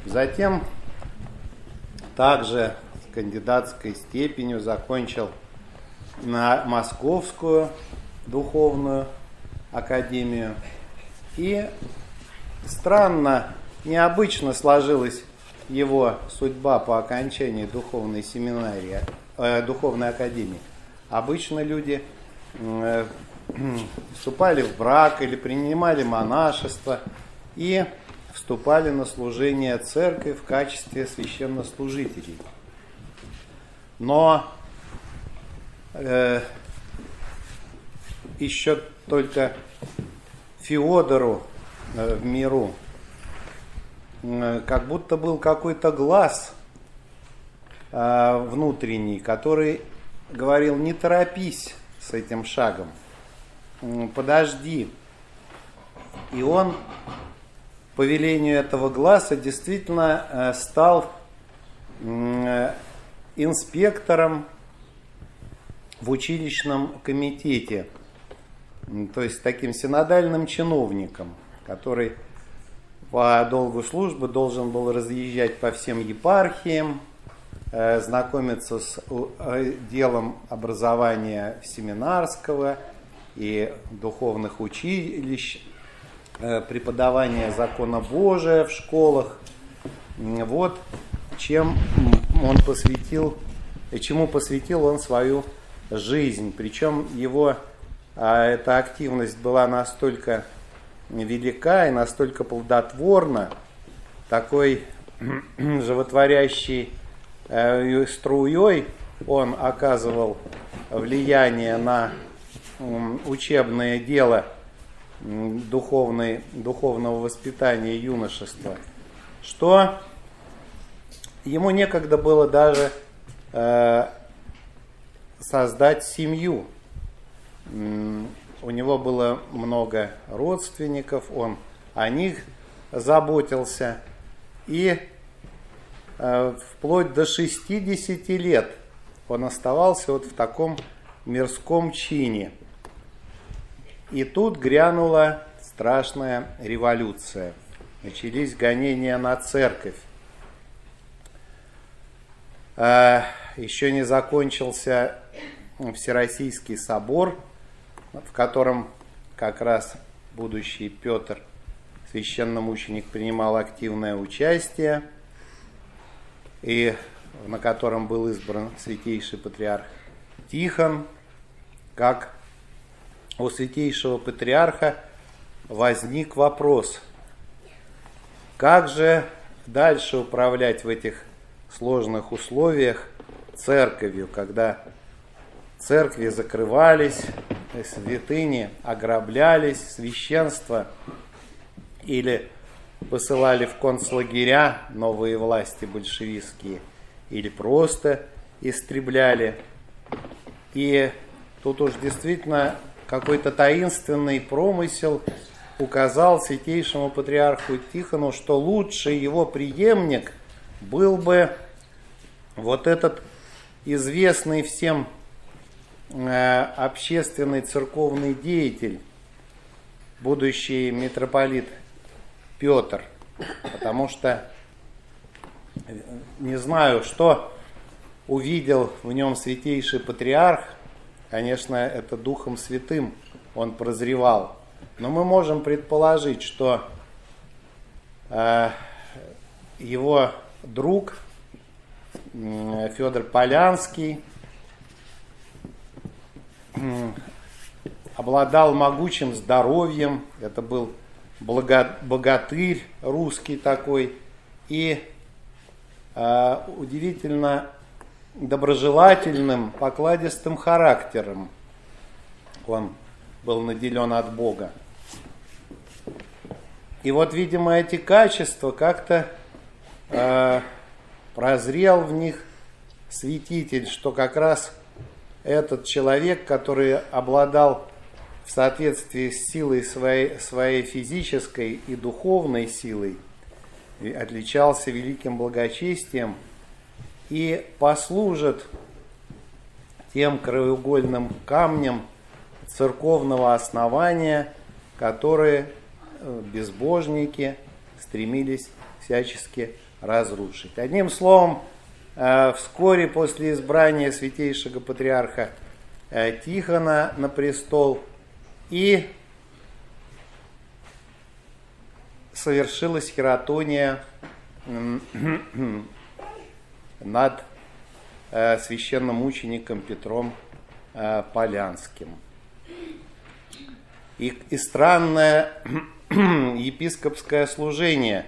Затем также с кандидатской степенью закончил на Московскую духовную академию. И странно, необычно сложилась его судьба по окончании духовной семинарии, духовной академии. Обычно люди вступали в брак или принимали монашество и вступали на служение церкви в качестве священнослужителей. Но еще только Феодору в миру как будто был какой-то глаз внутренний, который говорил: не торопись с этим шагом, подожди. И он по велению этого глаза действительно стал инспектором в училищном комитете, то есть таким синодальным чиновником, который по долгу службы должен был разъезжать по всем епархиям, знакомиться с делом образования семинарского и духовных училищ, преподавания закона Божия в школах. Вот чему посвятил он свою жизнь. Причем его эта активность была настолько велика и настолько плодотворна, такой животворящей струей он оказывал влияние на учебное дело духовного воспитания юношества, что ему некогда было даже создать семью. У него было много родственников, он о них заботился. И вплоть до 60 лет он оставался вот в таком мирском чине. И тут грянула страшная революция. Начались гонения на церковь. Еще не закончился Всероссийский собор, в котором как раз будущий Петр, священномученик, принимал активное участие, и на котором был избран святейший патриарх Тихон. Как у святейшего патриарха возник вопрос: как же дальше управлять в этих сложных условиях церковью, когда церкви закрывались, святыни ограблялись, священство или посылали в концлагеря новые власти большевистские, или просто истребляли. И тут уж действительно какой-то таинственный промысел указал святейшему патриарху Тихону, что лучший его преемник был бы вот этот известный всем общественный церковный деятель, будущий митрополит Петр. Потому что не знаю, что увидел в нем святейший патриарх. Конечно, это Духом Святым он прозревал. Но мы можем предположить, что его друг Федор Полянский обладал могучим здоровьем. Это был богатырь русский такой. И удивительно доброжелательным, покладистым характером он был наделен от Бога. И вот, видимо, эти качества как-то прозрел в них святитель, что как раз этот человек, который обладал в соответствии с силой своей физической и духовной силой, отличался великим благочестием и послужит тем краеугольным камнем церковного основания, которые безбожники стремились всячески разрушить. Одним словом, вскоре после избрания святейшего патриарха Тихона на престол и совершилась хератония над священномучеником Петром Полянским. И странное епископское служение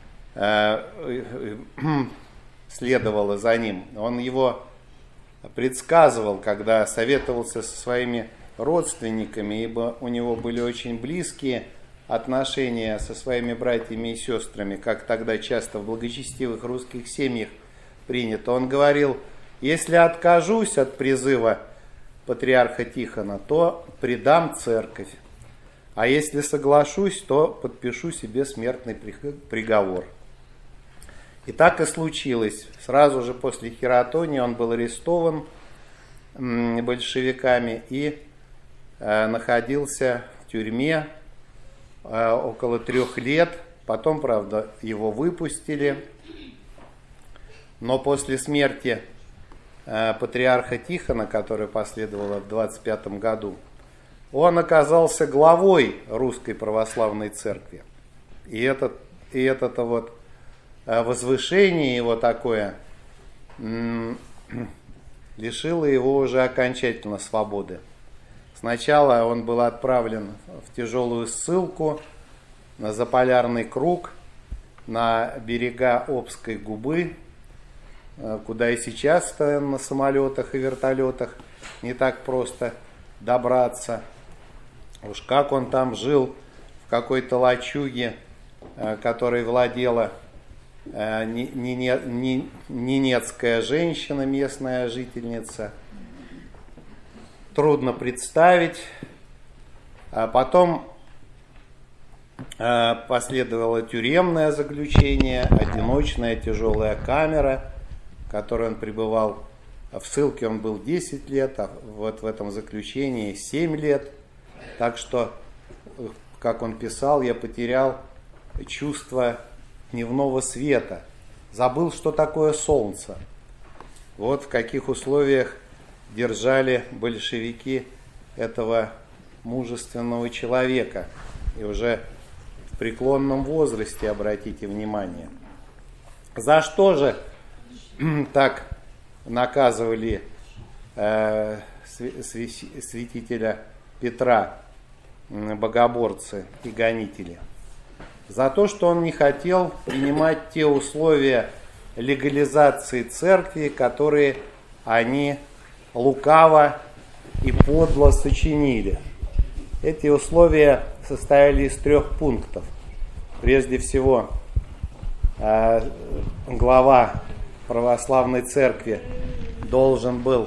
следовало за ним. Он его предсказывал, когда советовался со своими родственниками, ибо у него были очень близкие отношения со своими братьями и сестрами, как тогда часто в благочестивых русских семьях принято. Он говорил: если откажусь от призыва патриарха Тихона, то предам церковь, а если соглашусь, то подпишу себе смертный приговор. И так и случилось. Сразу же после хератонии он был арестован большевиками и находился в тюрьме около 3 лет. Потом, правда, его выпустили. Но после смерти патриарха Тихона, которая последовала в 25 году, он оказался главой Русской Православной Церкви. И это вот возвышение его такое лишило его уже окончательно свободы. Сначала он был отправлен в тяжелую ссылку на Заполярный круг, на берега Обской губы, куда и сейчас на самолетах и вертолетах не так просто добраться. Уж как он там жил в какой-то лачуге, которой владела ненецкая женщина, местная жительница, трудно представить. А потом последовало тюремное заключение, одиночная тяжелая камера, в которой он пребывал. В ссылке он был 10 лет, а вот в этом заключении 7 лет. Так что, как он писал, я потерял чувство дневного света, забыл, что такое солнце. Вот в каких условиях держали большевики этого мужественного человека. И уже в преклонном возрасте, обратите внимание. За что же так наказывали святителя Петра богоборцы и гонители? За то, что он не хотел принимать те условия легализации церкви, которые они лукаво и подло сочинили. Эти условия состояли из 3 пунктов. Прежде всего, глава православной церкви должен был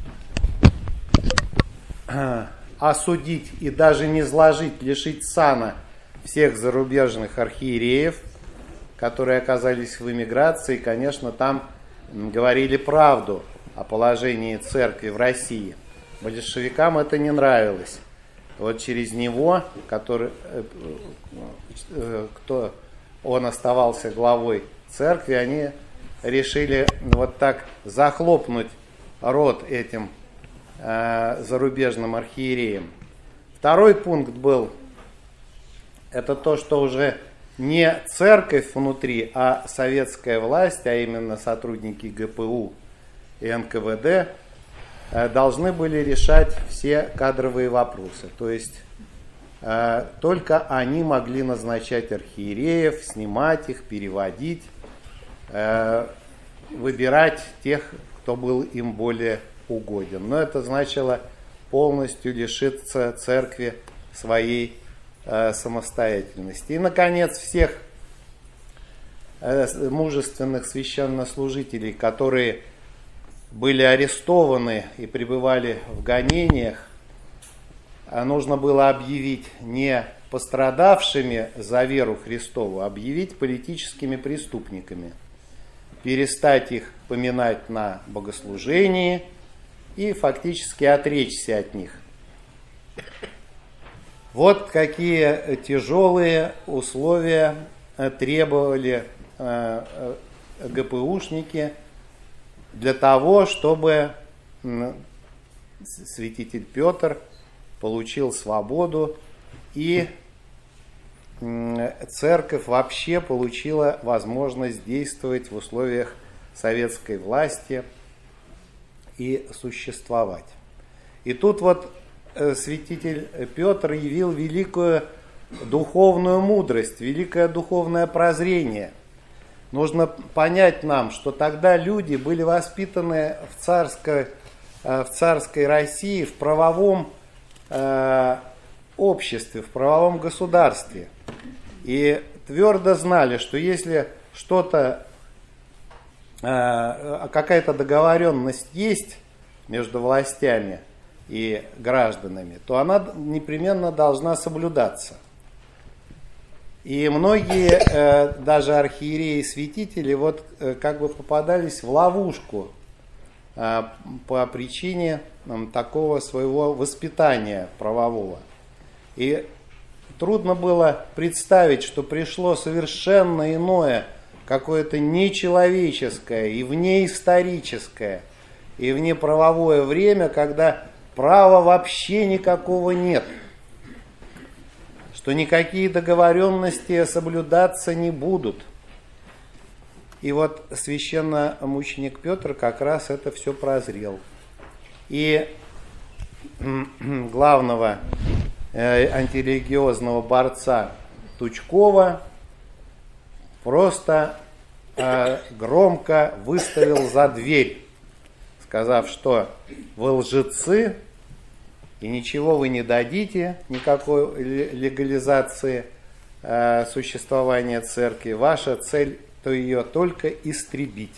осудить и даже низложить, лишить сана всех зарубежных архиереев, которые оказались в эмиграции. Конечно, там говорили правду о положении церкви в России. Большевикам это не нравилось. Вот через него, он оставался главой церкви, они решили вот так захлопнуть рот этим зарубежным архиереям. 2 пункт был, это то, что уже не церковь внутри, а советская власть, а именно сотрудники ГПУ и НКВД, должны были решать все кадровые вопросы. То есть только они могли назначать архиереев, снимать их, переводить, выбирать тех, кто был им более угоден. Но это значило полностью лишиться церкви своей самостоятельности. И, наконец, всех мужественных священнослужителей, которые были арестованы и пребывали в гонениях, нужно было объявить не пострадавшими за веру Христову, а объявить политическими преступниками, перестать их поминать на богослужении и фактически отречься от них. Вот какие тяжелые условия требовали ГПУшники для того, чтобы святитель Петр получил свободу и церковь вообще получила возможность действовать в условиях советской власти и существовать. И тут вот святитель Петр явил великую духовную мудрость, великое духовное прозрение. Нужно понять нам, что тогда люди были воспитаны в царской России, в правовом обществе, в правовом государстве. И твердо знали, что если что-то, какая-то договоренность есть между властями и гражданами, то она непременно должна соблюдаться. И многие, даже архиереи и святители, вот как бы попадались в ловушку по причине такого своего воспитания правового. И трудно было представить, что пришло совершенно иное, какое-то нечеловеческое и внеисторическое, и внеправовое время, когда права вообще никакого нет, что никакие договоренности соблюдаться не будут. И вот священномученик Петр как раз это все прозрел. И главного антирелигиозного борца Тучкова просто громко выставил за дверь, сказав, что вы лжецы, и ничего вы не дадите, никакой легализации существования церкви. Ваша цель, то ее только истребить.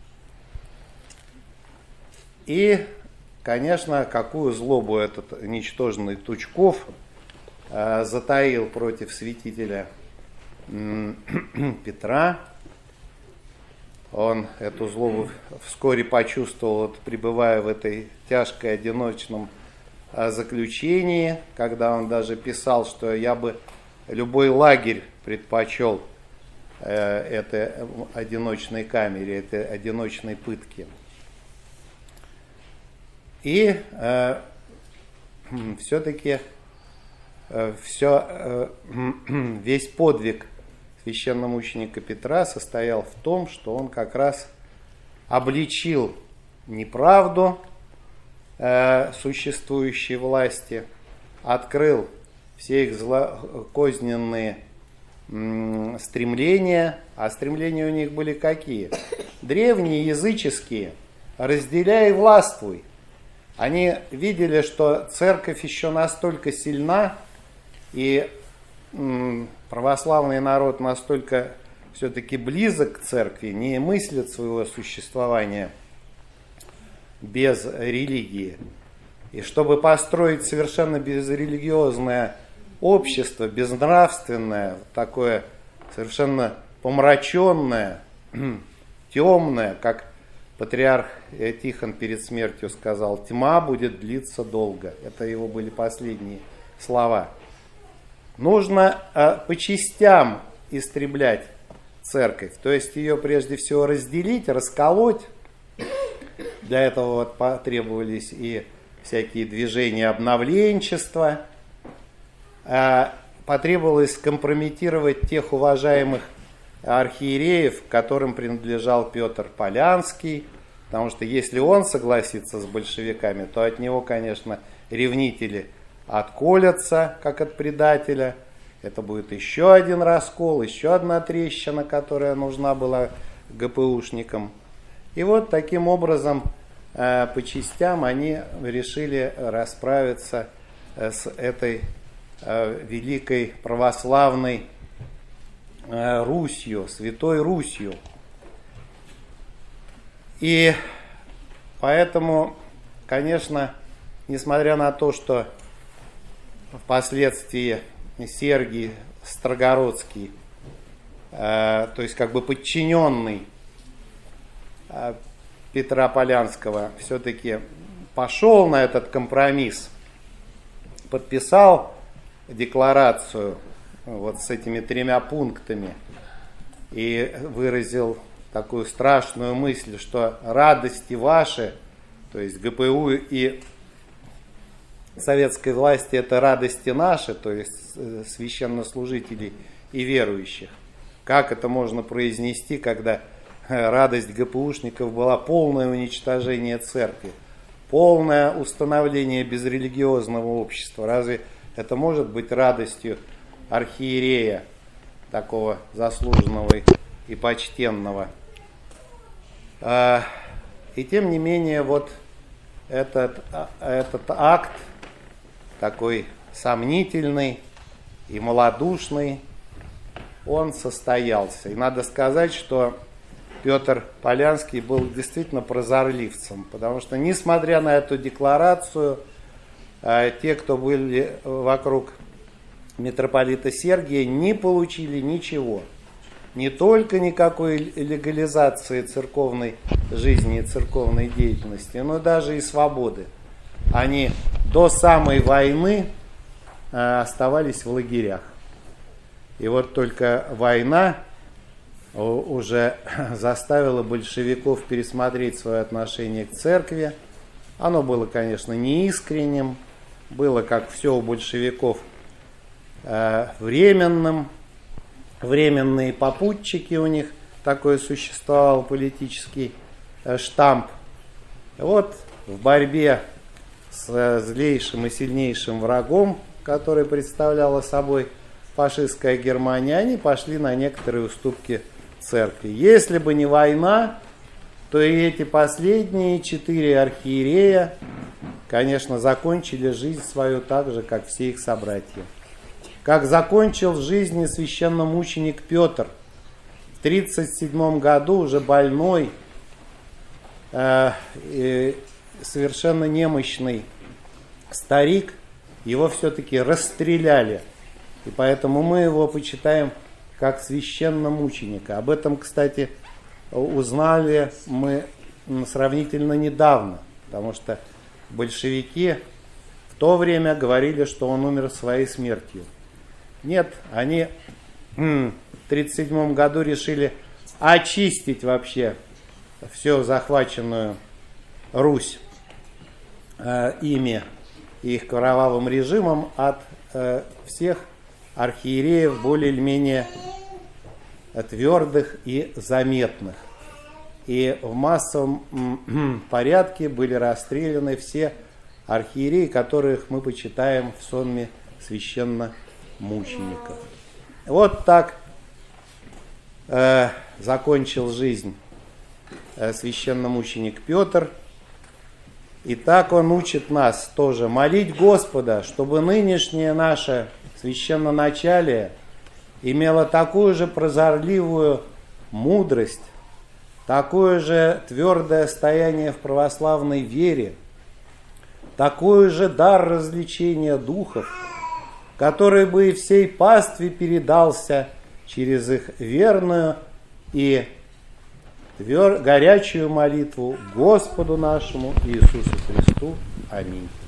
И, конечно, какую злобу этот ничтожный Тучков затаил против святителя Петра. Он эту злобу вскоре почувствовал, пребывая в этой тяжкой одиночном заключении, когда он даже писал, что я бы любой лагерь предпочел этой одиночной камере, этой одиночной пытке. И все-таки весь подвиг священномученика Петра состоял в том, что он как раз обличил неправду существующей власти, открыл все их злокозненные стремления, а стремления у них были какие? Древние, языческие, разделяй и властвуй. Они видели, что церковь еще настолько сильна, и православный народ настолько все-таки близок к церкви, не мыслит своего существования без религии. И чтобы построить совершенно безрелигиозное общество, безнравственное, такое совершенно помраченное, темное, как патриарх Тихон перед смертью сказал, тьма будет длиться долго. Это его были последние слова. Нужно по частям истреблять церковь, то есть ее прежде всего разделить, расколоть. Для этого вот потребовались и всякие движения обновленчества. Потребовалось скомпрометировать тех уважаемых архиереев, которым принадлежал Петр Полянский, потому что если он согласится с большевиками, то от него, конечно, ревнители отколятся, как от предателя. Это будет еще один раскол, еще одна трещина, которая нужна была ГПУшникам. И вот таким образом по частям они решили расправиться с этой великой православной Русью, Святой Русью. И поэтому, конечно, несмотря на то, что впоследствии Сергий Строгородский, то есть как бы подчиненный Петра Полянского, все-таки пошел на этот компромисс, подписал декларацию вот с этими 3 пунктами, и выразил такую страшную мысль, что радости ваши, то есть ГПУ и советской власти, это радости наши, то есть священнослужителей и верующих. Как это можно произнести, когда радость ГПУшников была полное уничтожение церкви, полное установление безрелигиозного общества? Разве это может быть радостью архиерея, такого заслуженного и почтенного? И тем не менее, вот этот акт, такой сомнительный и малодушный, он состоялся. И надо сказать, что Петр Полянский был действительно прозорливцем, потому что, несмотря на эту декларацию, те, кто были вокруг митрополита Сергия, не получили ничего. Не только никакой легализации церковной жизни и церковной деятельности, но даже и свободы. Они до самой войны оставались в лагерях. И вот только война уже заставила большевиков пересмотреть свое отношение к церкви. Оно было, конечно, неискренним, было, как все у большевиков, временным. Временные попутчики у них, такой существовал политический штамп. Вот в борьбе с злейшим и сильнейшим врагом, который представляла собой фашистская Германия, они пошли на некоторые уступки церкви. Если бы не война, то и эти последние 4 архиерея, конечно, закончили жизнь свою так же, как все их собратья. Как закончил жизнь священномученик Петр. В 1937 году, уже больной, совершенно немощный старик, его все-таки расстреляли. И поэтому мы его почитаем как священномученика. Об этом, кстати, узнали мы сравнительно недавно, потому что большевики в то время говорили, что он умер своей смертью. Нет, они в 1937 году решили очистить вообще всю захваченную Русь ими и их кровавым режимом от всех архиереев более или менее твердых и заметных. И в массовом порядке были расстреляны все архиереи, которых мы почитаем в сонме священномучеников. Вот так закончил жизнь священномученик Петр. И так он учит нас тоже молить Господа, чтобы нынешнее наше священноначалие имело такую же прозорливую мудрость, такое же твердое стояние в православной вере, такой же дар развлечения духов, который бы и всей пастве передался через их верную и горячую молитву Господу нашему Иисусу Христу. Аминь.